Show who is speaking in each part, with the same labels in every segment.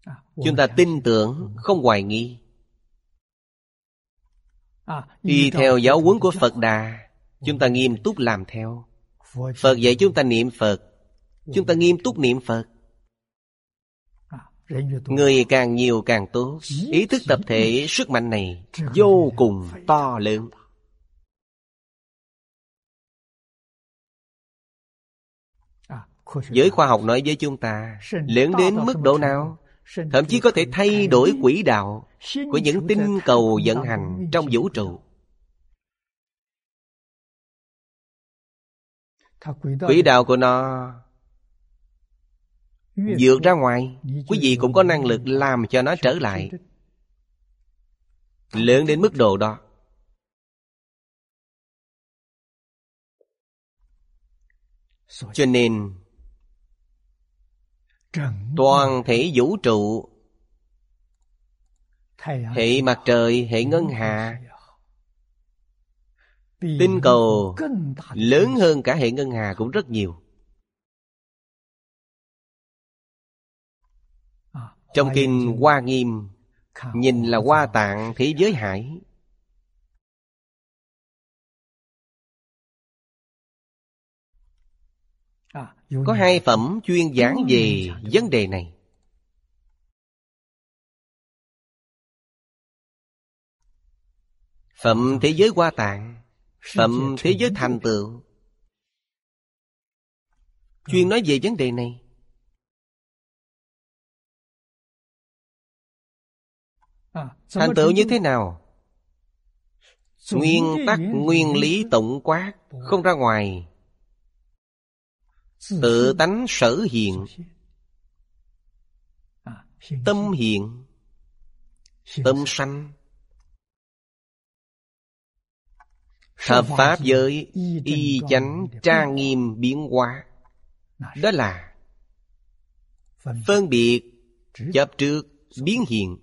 Speaker 1: Chúng ta tin tưởng, không hoài nghi. Y theo giáo huấn của Phật Đà, chúng ta nghiêm túc làm theo. Phật dạy chúng ta niệm Phật, chúng ta nghiêm túc niệm Phật. Người càng nhiều càng tốt. Ý thức tập thể, sức mạnh này vô cùng to lớn. Giới khoa học nói với chúng ta, lớn đến mức độ nào? Thậm chí có thể thay đổi quỹ đạo của những tinh cầu vận hành trong vũ trụ. Quỹ đạo của nó vượt ra ngoài, quý vị cũng có năng lực làm cho nó trở lại. Lớn đến mức độ đó. Cho nên toàn thể vũ trụ, hệ mặt trời, hệ ngân hà, tinh cầu lớn hơn cả hệ ngân hà cũng rất nhiều. Trong kinh Hoa Nghiêm, nhìn là Hoa Tạng thế giới hải. Có 2 phẩm chuyên giảng về vấn đề này. Phẩm thế giới Hoa Tạng, phẩm thế giới thành tựu, chuyên nói về vấn đề này. Thành tựu như thế nào? Nguyên tắc, nguyên lý tổng quát, không ra ngoài. Tự tánh sở hiện, tâm hiện, tâm sanh. Thập pháp giới y chánh trang nghiêm biến hóa. Đó là phân biệt chấp trước biến hiện.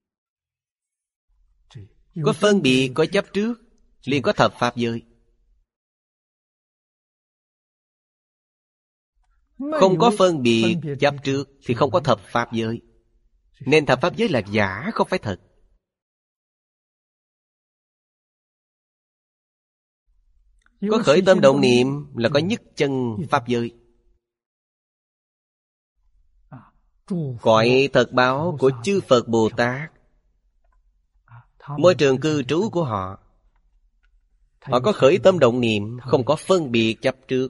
Speaker 1: Có phân biệt, có chấp trước, liền có thập pháp giới. Không có phân biệt chấp trước thì không có thập pháp giới. Nên thập pháp giới là giả, không phải thật. Có khởi tâm động niệm là có nhất chân pháp giới. Cõi thật báo của chư Phật Bồ Tát, môi trường cư trú của họ, họ có khởi tâm động niệm, không có phân biệt chấp trước.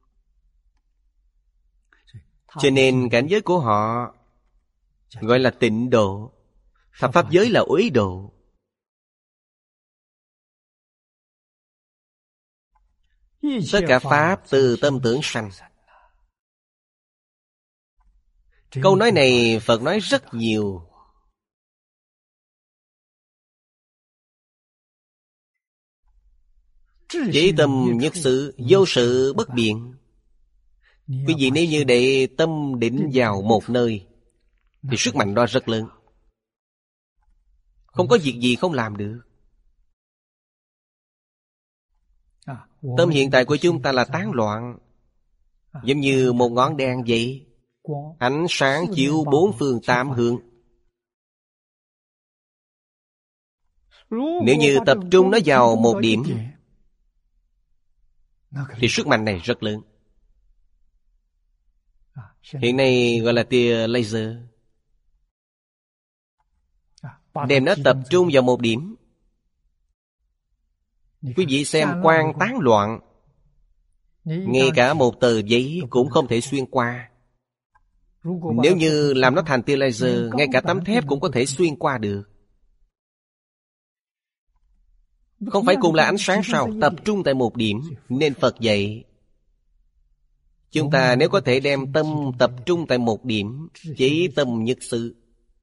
Speaker 1: Cho nên cảnh giới của họ gọi là tịnh độ. Thập pháp giới là uế độ. Tất cả pháp từ tâm tưởng sanh. Câu nói này Phật nói rất nhiều. Chỉ tâm nhất sự, vô sự bất biện. Quý vị nếu như để tâm định vào một nơi thì sức mạnh đó rất lớn. Không có việc gì không làm được. Tâm hiện tại của chúng ta là tán loạn, giống như một ngọn đèn vậy. Ánh sáng chiếu 4 phương 8 hướng. Nếu như tập trung nó vào một điểm thì sức mạnh này rất lớn. Hiện nay gọi là tia laser. Đem nó tập trung vào một điểm. Quý vị xem quang tán loạn, ngay cả một tờ giấy cũng không thể xuyên qua. Nếu như làm nó thành tia laser, ngay cả tấm thép cũng có thể xuyên qua được. Không phải cùng là ánh sáng sao? Tập trung tại một điểm. Nên Phật dạy chúng ta nếu có thể đem tâm tập trung tại một điểm, chỉ tâm nhất sự.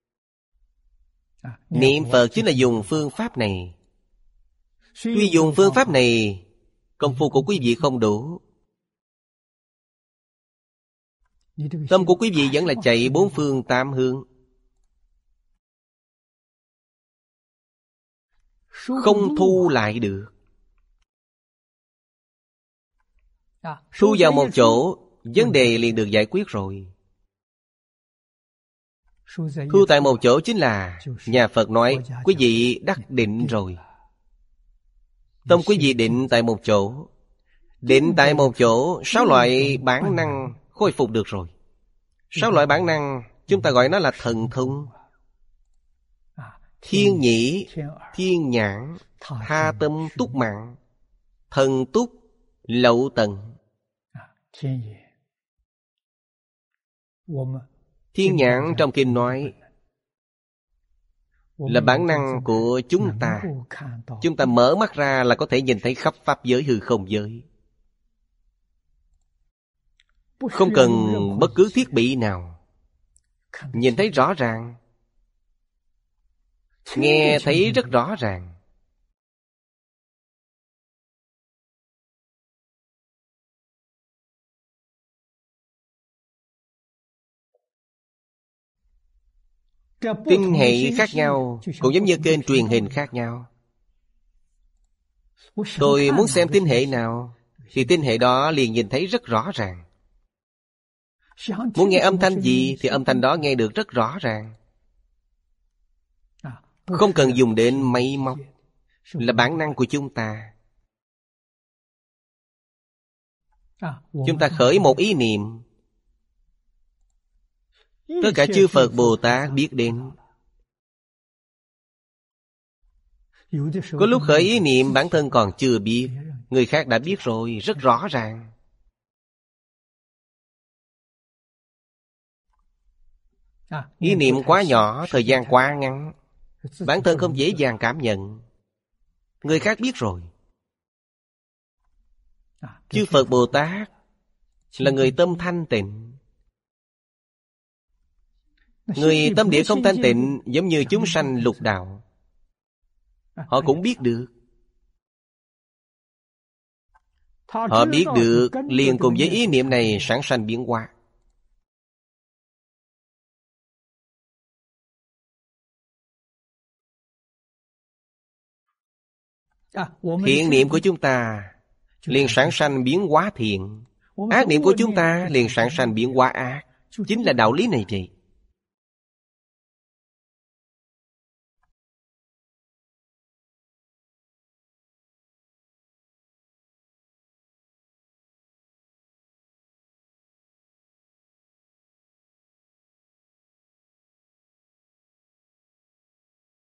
Speaker 1: Niệm Phật chính là dùng phương pháp này. Tuy dùng phương pháp này, công phu của quý vị không đủ. Tâm của quý vị vẫn là chạy 4 phương 8 hướng. Không thu lại được. Thu vào một chỗ, vấn đề liền được giải quyết rồi. Thu tại một chỗ chính là nhà Phật nói quý vị đắc định rồi. Tâm quý vị định tại một chỗ. Định tại một chỗ, 6 loại bản năng khôi phục được rồi. 6 loại bản năng chúng ta gọi nó là thần thông. Thiên nhĩ, thiên nhãn, tha tâm túc mạng, thần túc, lậu tận. Thiên nhãn trong kinh nói là bản năng của chúng ta. Chúng ta mở mắt ra là có thể nhìn thấy khắp pháp giới hư không giới. Không cần bất cứ thiết bị nào. Nhìn thấy rõ ràng. Nghe thấy rất rõ ràng. Tinh hệ khác nhau cũng giống như kênh truyền hình khác nhau. Tôi muốn xem tinh hệ nào thì tinh hệ đó liền nhìn thấy rất rõ ràng. Muốn nghe âm thanh gì thì âm thanh đó nghe được rất rõ ràng. Không cần dùng đến máy móc. Là bản năng của chúng ta. Chúng ta khởi một ý niệm, tất cả chư Phật Bồ Tát biết đến. Có lúc khởi ý niệm bản thân còn chưa biết, người khác đã biết rồi, rất rõ ràng. Ý niệm quá nhỏ, thời gian quá ngắn, bản thân không dễ dàng cảm nhận, người khác biết rồi. Chư Phật Bồ Tát là người tâm thanh tịnh. Người tâm địa không thanh tịnh giống như chúng sanh lục đạo, họ cũng biết được. Họ biết được liền cùng với ý niệm này sản sanh biến hóa. Thiện niệm của chúng ta liền sản sanh biến hóa thiện, ác niệm của chúng ta liền sản sanh biến hóa ác. Chính là đạo lý này vậy.